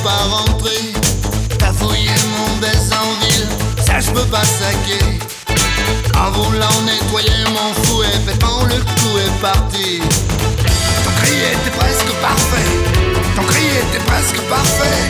pas rentrer. T'as fouillé mon baise en ville, ça je peux pas saquer. En voulant nettoyer mon